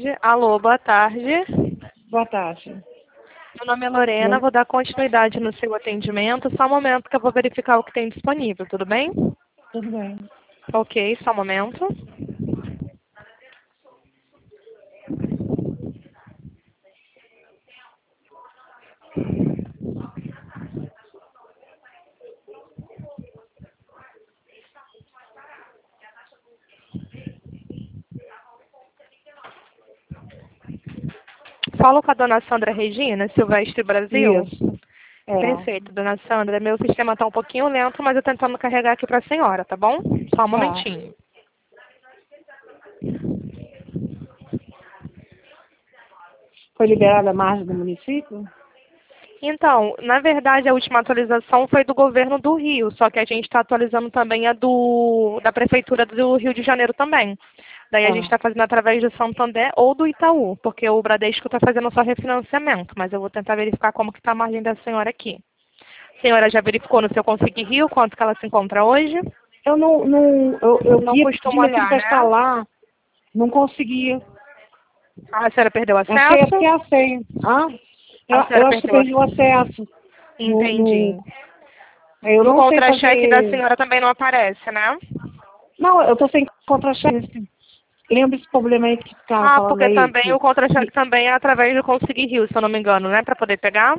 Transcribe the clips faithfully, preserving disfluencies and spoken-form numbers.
Alô, boa tarde. Boa tarde. Meu nome é Lorena, vou dar continuidade no seu atendimento. Só um momento que eu vou verificar o que tem disponível, tudo bem? Tudo bem. Ok, só um momento. Falo com a dona Sandra Regina, Silvestre Brasil. Isso. É. Perfeito, dona Sandra. Meu sistema está um pouquinho lento, mas eu tentando carregar aqui para a senhora, tá bom? Só um Tá. momentinho. Foi liberada a margem do município? Então, na verdade, a última atualização foi do governo do Rio, só que a gente está atualizando também a do, da Prefeitura do Rio de Janeiro também. Daí a Ah. gente está fazendo através do Santander ou do Itaú, porque o Bradesco está fazendo só refinanciamento, mas eu vou tentar verificar como que está a margem da senhora aqui. A senhora já verificou no seu Consigue Rio quanto que ela se encontra hoje? Eu não, não eu, eu Não ia costumo pedir aquilo olhar, para né? instalar, não conseguia. Ah, a senhora perdeu Acho que é porque é acesso? a senha. Ah? Eu, A senhora eu acho que eu perdeu perdi o acesso. acesso. No, Entendi. no, eu No não sei contra-cheque da fazer. senhora também não aparece, né? Não, eu tô sem contra-cheque. Lembra esse problema aí que ficava Ah, falando porque aí? também Que, o contra-cheque que também é através do Conseguir Rio, se eu não me engano, né? Para poder pegar.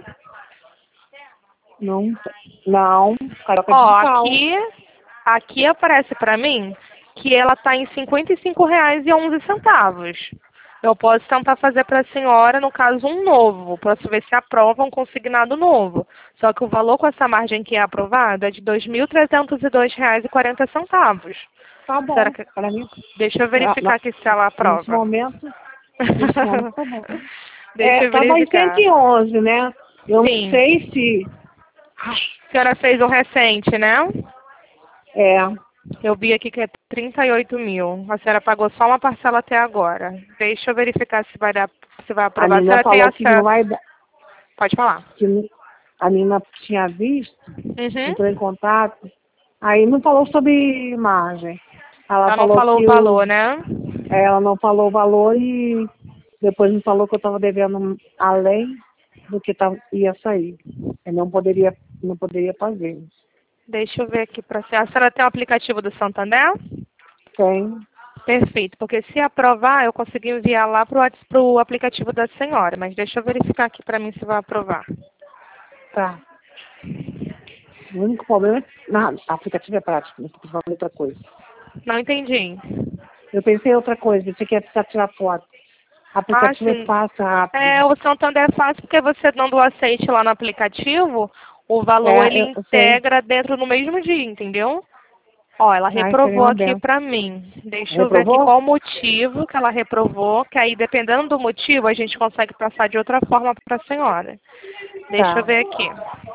não, não, Carioca Ó, Digital. aqui, aqui aparece para mim que ela está em cinquenta e cinco reais e onze centavos. Eu posso tentar fazer para a senhora, no caso, um novo. Posso ver se aprova um consignado novo. Só que o valor com essa margem que é aprovada é de dois mil trezentos e dois reais e quarenta centavos. Tá bom. Será que... Para mim, Deixa eu na- verificar na- aqui se ela nesse aprova. momento, nesse momento tá bom. Deixa É, eu tava em cento verificar. e onze, né? Eu não Sim. sei se. Ai, A senhora fez um recente, né? é, Eu vi aqui que é trinta e oito mil. A senhora pagou só uma parcela até agora. Deixa eu verificar se vai dar, se vai a aprovar. A menina senhora tem falou que não acesso. vai dar. Pode falar. Que não- a menina tinha visto, entrou em Uhum. contato, aí não falou sobre imagem. Ela Ela não falou falou o que o, valor, né? ela não falou o valor e depois me falou que eu estava devendo além do que tava, ia sair. Eu não poderia, não poderia fazer. Deixa eu ver aqui para a senhora. A senhora tem o aplicativo do Santander? Tem, Perfeito, porque se aprovar, eu consigo enviar lá para o aplicativo da senhora. Mas deixa eu verificar aqui para mim se vai aprovar. tá. O único problema é que na, aplicativo é prático, não precisa fazer outra coisa. Não entendi. Eu pensei em outra coisa, pensei que ia precisar tirar foto. Ah, Aplicativo é sim. fácil, rápido. É, o Santander é fácil porque você dando o aceite lá no aplicativo, o valor É, ele eu, eu sei. integra dentro no mesmo dia, entendeu? Ó, ela Ai, seria reprovou uma aqui benção. pra mim. Deixa eu ver aqui Reprovou? qual o motivo que ela reprovou, que aí dependendo do motivo a gente consegue passar de outra forma para a senhora. Deixa eu Tá. ver aqui.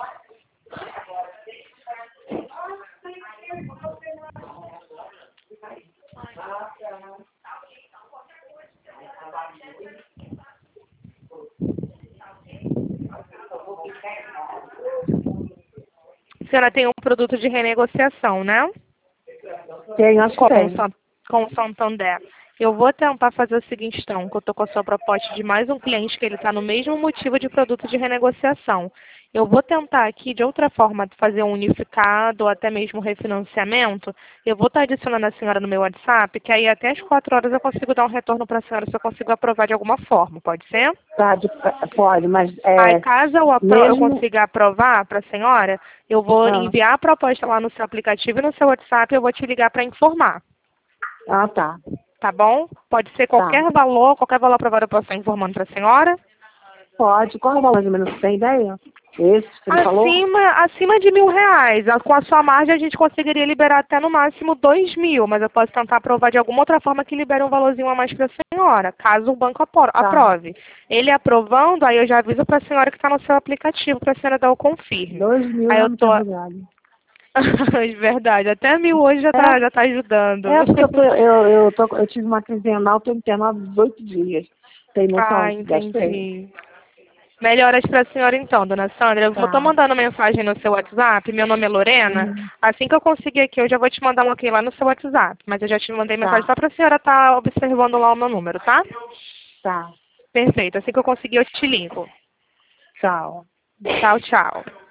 A senhora tem um produto de renegociação, né? Tem, acho que Com o tem. San- com o Santander. Eu vou tentar fazer o seguinte, então, que eu estou com a sua proposta de mais um cliente que ele está no mesmo motivo de produto de renegociação. Eu vou tentar aqui, de outra forma, fazer um unificado ou até mesmo refinanciamento. Eu vou estar adicionando a senhora no meu WhatsApp, que aí até as quatro horas eu consigo dar um retorno para a senhora se eu consigo aprovar de alguma forma, pode ser? Tá, de, pode, mas Aí, é, caso eu, apro eu mesmo. consiga aprovar para a senhora, eu vou Ah, enviar a proposta lá no seu aplicativo e no seu WhatsApp eu vou te ligar para informar. ah, tá. Tá bom? Pode ser Tá. qualquer valor, qualquer valor aprovado eu posso estar informando para a senhora. Pode. Qual é o valor mais ou menos? Você tem ideia? Esse que ele falou? Acima, acima de mil reais. A- Com a sua margem a gente conseguiria liberar até no máximo dois mil, mas eu posso tentar aprovar de alguma outra forma que libere um valorzinho a mais para a senhora, caso o banco apro- Tá. aprove. Ele aprovando, aí eu já aviso para a senhora que está no seu aplicativo, para a senhora dar o confirme. Dois mil Aí é eu muito tô... obrigado. Verdade, até mil hoje já É, tá, já tá ajudando. é porque eu, tô, eu, eu, tô, eu tive uma crise renal, estou internado dezoito dias. Tem Ah, noção? Gastei. entendi. Melhoras para a senhora então, dona Sandra. Eu vou tô Tá. mandando mensagem no seu WhatsApp. Meu nome é Lorena. Uhum. Assim que eu conseguir aqui, eu já vou te mandar um ok lá no seu WhatsApp. Mas eu já te mandei mensagem Tá. só para a senhora estar observando lá o meu número, tá? Tá. Perfeito. Assim que eu conseguir, eu te ligo. Tchau. Tchau, tchau.